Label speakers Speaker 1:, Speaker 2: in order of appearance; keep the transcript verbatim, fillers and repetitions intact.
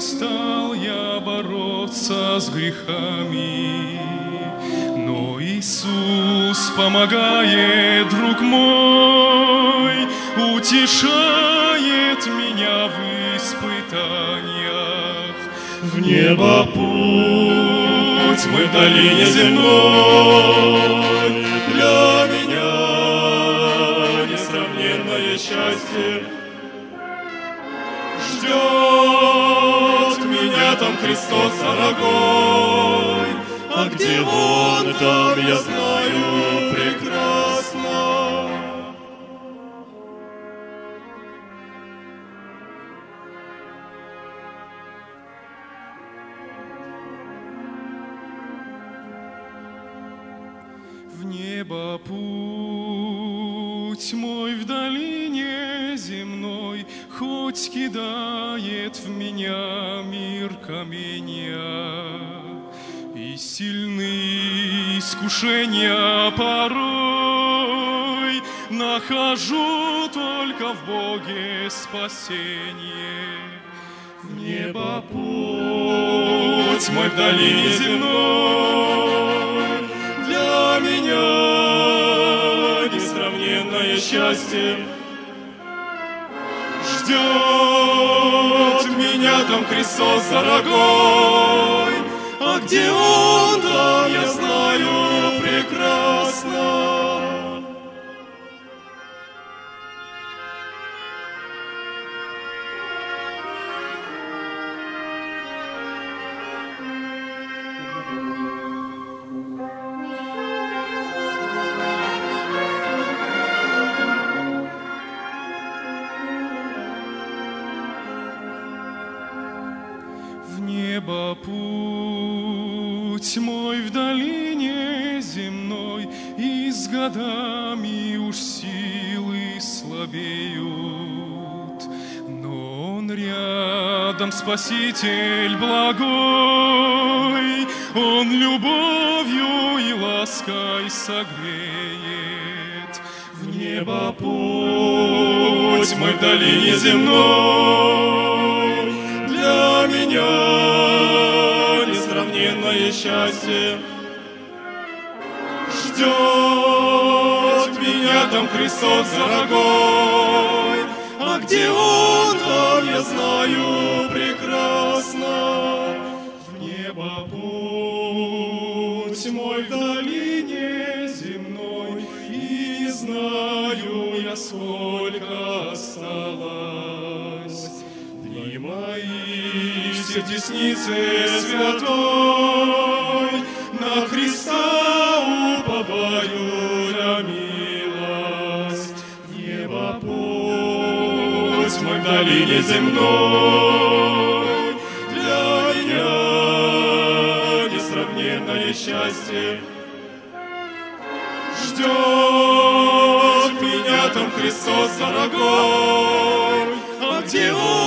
Speaker 1: стал я бороться с грехами, но Иисус помогает, друг мой, утешает меня в испытаниях. В небо путь мой в долине земной, для меня несравненное счастье. Ждет меня там Христос дорогой, а где Он, там я знаю прекрасно. В небо путь мой в долине земной, хоть кидает в меня мир каменья, и сильны искушения порой, нахожу только в Боге спасение. В небо путь мой в долине земной, для меня несравненное счастье. Ждет меня там Христос дорогой, а где Он, там я знаю прекрасно. В небо путь мой в долине земной, и с годами уж силы слабеют, но Он рядом, Спаситель благой, Он любовью и лаской согреет. В небо путь мой в долине земной, для меня несравненное счастье. Ждет меня там Христос дорогой, а где Он, там я знаю прекрасно. В небо путь мой в долине земной, и не знаю я, сколько осталось. Дни мои все в деснице святой, на Христа уповаю на милость. В небо путь мой в долине земной, для меня несравненное счастье. Ждет меня там Христос дорогой, а где Он?